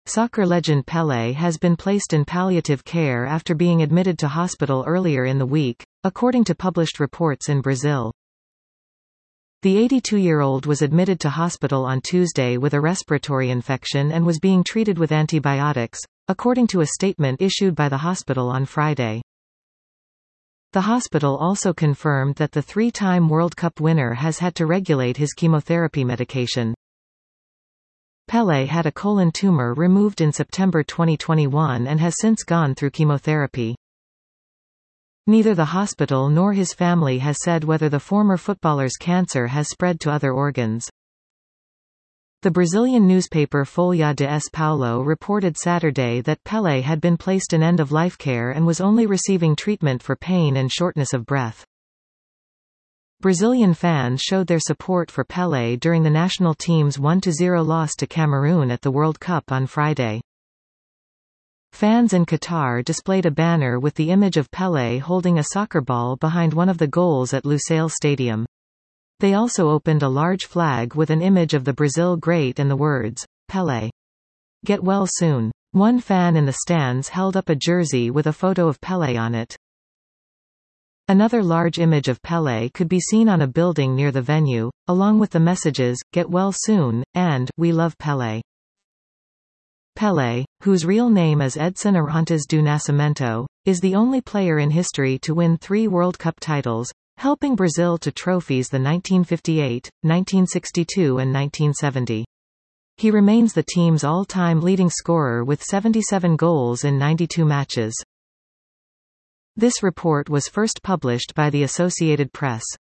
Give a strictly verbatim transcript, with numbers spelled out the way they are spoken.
Soccer legend Pelé has been placed in palliative care after being admitted to hospital earlier in the week, according to published reports in Brazil. The eighty-two-year-old was admitted to hospital on Tuesday with a respiratory infection and was being treated with antibiotics, according to a statement issued by the hospital on Friday. The hospital also confirmed that the three-time World Cup winner has had to regulate his chemotherapy medication. Pelé had a colon tumor removed in September twenty twenty-one and has since gone through chemotherapy. Neither the hospital nor his family has said whether the former footballer's cancer has spread to other organs. The Brazilian newspaper Folha de São Paulo reported Saturday that Pelé had been placed in end-of-life care and was only receiving treatment for pain and shortness of breath. Brazilian fans showed their support for Pelé during the national team's one to zero loss to Cameroon at the World Cup on Friday. Fans in Qatar displayed a banner with the image of Pelé holding a soccer ball behind one of the goals at Lusail Stadium. They also opened a large flag with an image of the Brazil great and the words, "Pelé. Get well soon." One fan in the stands held up a jersey with a photo of Pelé on it. Another large image of Pelé could be seen on a building near the venue, along with the messages, "Get well soon," and "We love Pelé." Pelé, whose real name is Edson Arantes do Nascimento, is the only player in history to win three World Cup titles, helping Brazil to trophies the nineteen fifty-eight, nineteen sixty-two and nineteen seventy. He remains the team's all-time leading scorer with seventy-seven goals in ninety-two matches. This report was first published by the Associated Press.